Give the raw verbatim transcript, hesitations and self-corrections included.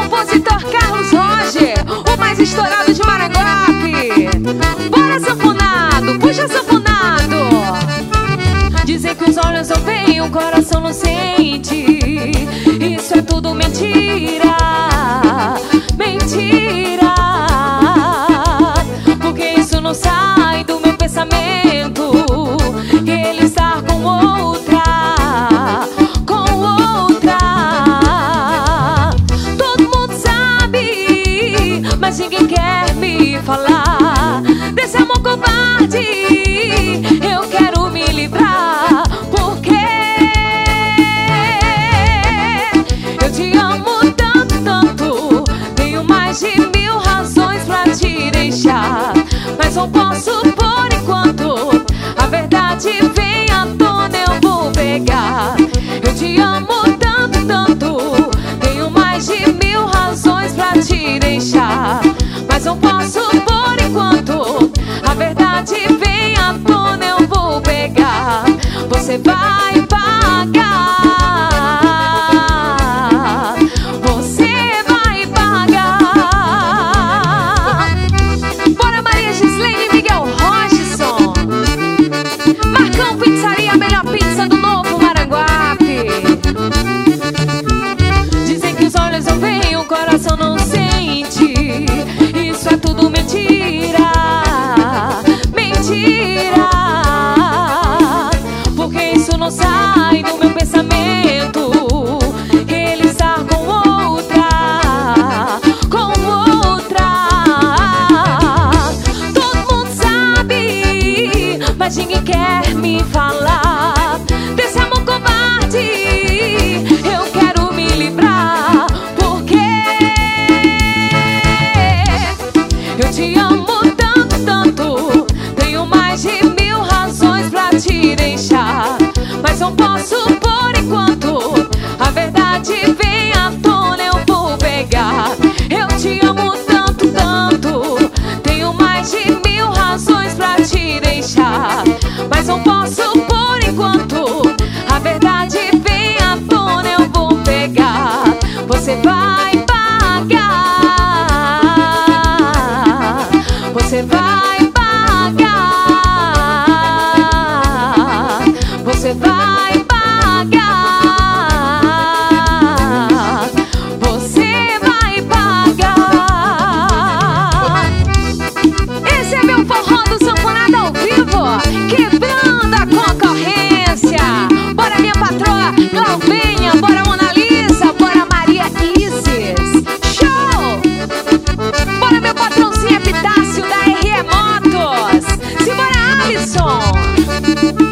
Compositor Carlos Roger, o mais estourado de Maranguape. Bora, sanfonado, puxa, sanfonado. Dizem que os olhos não veem, o coração não sente. Isso é tudo mentira, mentira. Porque isso não sai do meu pensamento, que ele está com outra, com outra. Todo mundo sabe, mas ninguém quer me falar desse amor covarde. Eu quero me livrar, porque eu te amo tanto, tanto. Tenho mais de mil razões pra te deixar, mas não posso por enquanto. A verdade vem à tona, eu vou pegar. Eu te amo tanto, tanto. Tenho mais de mil razões pra te deixar, mas não posso por enquanto. A verdade vem à tona, eu vou pegar. Você vai pagar, você vai pagar. Bora, Maria Gislene e Miguel Rochson. Marcão Pizzaria, a melhor pizza do Novo Maranguape. Dizem que os olhos não veem, o coração não sente. Isso é tudo mentira, mentira. Porque isso não sai do meu pensamento, que ele está com outra, com outra. Todo mundo sabe, mas ninguém quer me falar desse amor covarde. Eu quero me livrar, porque eu te amo tanto, tanto. Tenho mais de mil razões pra te deixar, mas não posso por enquanto. A verdade vem à tona, eu vou pegar. Eu te amo tanto, tanto. Tenho mais de mil razões pra te deixar, mas não posso por enquanto. A verdade vem à tona, eu vou pegar. Você vai pagar, você vai pagar, você vai pagar, você vai pagar. Esse é meu forró do Sanfonado ao vivo, quebrando a concorrência. Bora, minha patroa Glaubenha, bora, Mona Lisa, bora, Maria Isis. Show! Bora, meu patrãozinho Epitácio da R E Motos. Simbora, Alisson.